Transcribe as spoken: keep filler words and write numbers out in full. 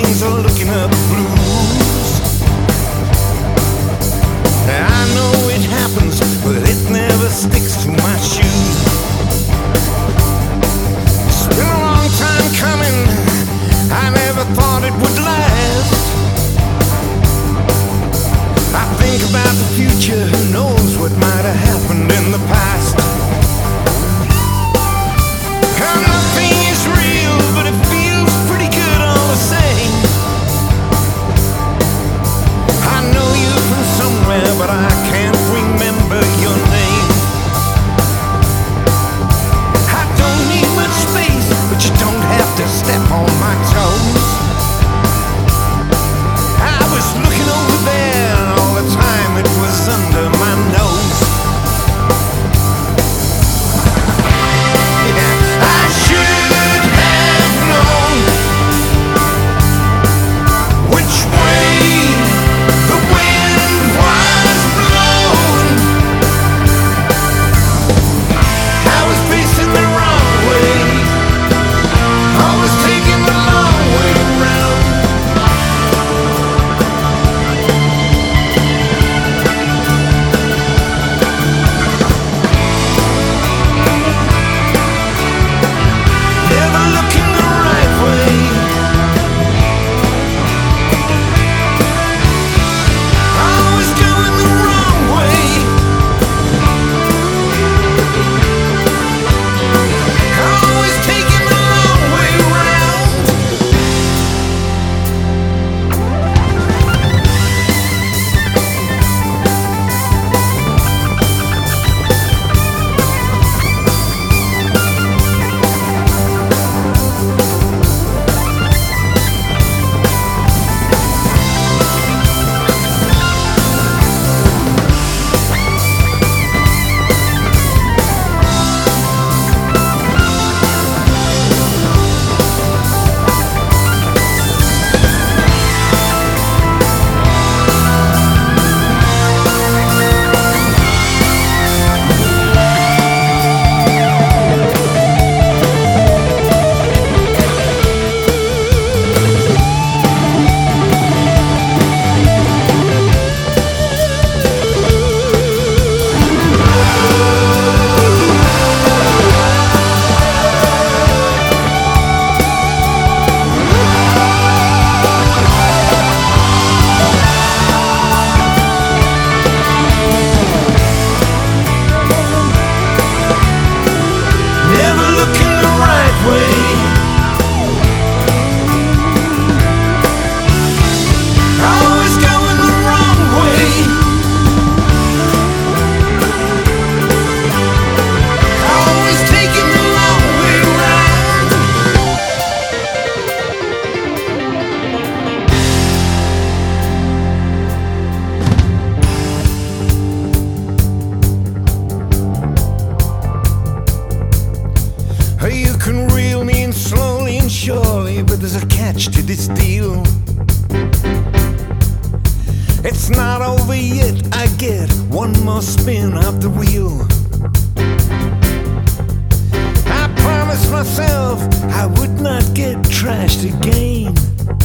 things are looking up blues. I know it happens, but it never sticks to my shoes. It's been a long time coming, I never thought it would last. I think about the future, who knows what might have happened in the past. And nothing is real, but it feels pretty good all the same. I know you from somewhere, but I can't remember your name. I don't need much space, but you don't have to step on my toes. I was looking over there, and all the time it was under my nose. Yeah, I should have known which way the wind was blowing. I was facing the wrong way, I was taking the long way around. Never looking the right way, always going the wrong way, always taking the long way round. Never looking the right way, always going the wrong way, always taking the long way round. You can reel me in slowly and surely, but there's a catch to this deal. It's not over yet, I get one more spin of the wheel. I promised myself I would not get trashed again.